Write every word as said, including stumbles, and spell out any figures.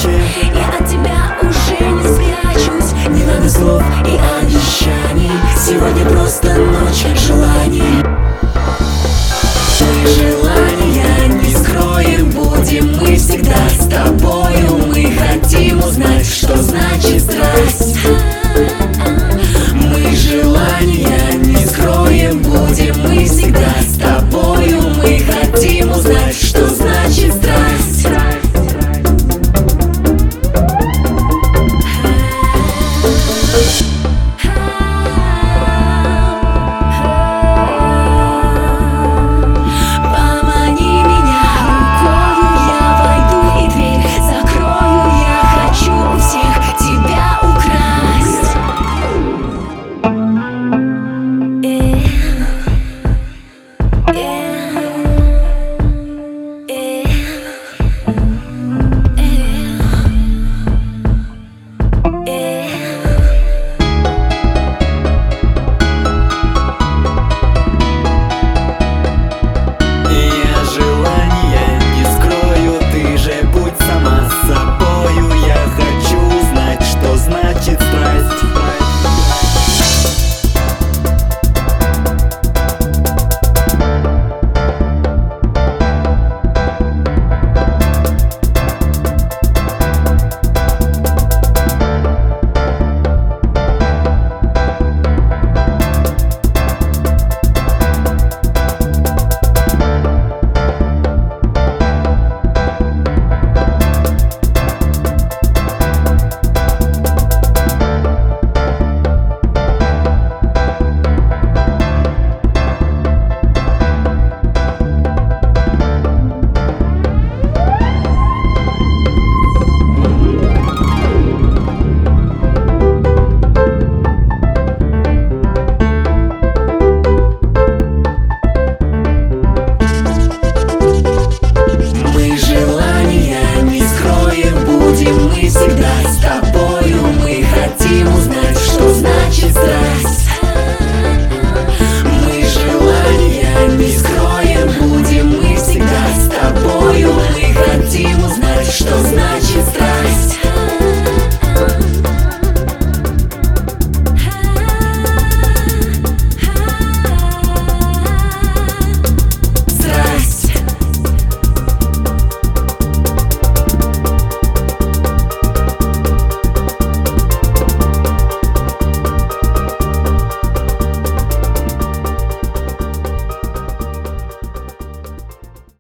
иначе. Я от тебя уже не спрячусь. Не надо слов и обещаний. Сегодня просто ночь желаний. Мы желания не скроем, будем мы всегда с тобою. Мы хотим узнать, что значит страсть. Мы желания не скроем, будем мы всегда с тобою. Мы хотим узнать, что значит страсть. Помани меня рукою, я войду и дверь закрою. Я хочу у всех тебя украсть. Э, э, э, э, э. Я желания не скрою, ты же будь сама с собою. Я хочу узнать, что значит страсть. Мы желания не скроем, будем мы всегда с тобой.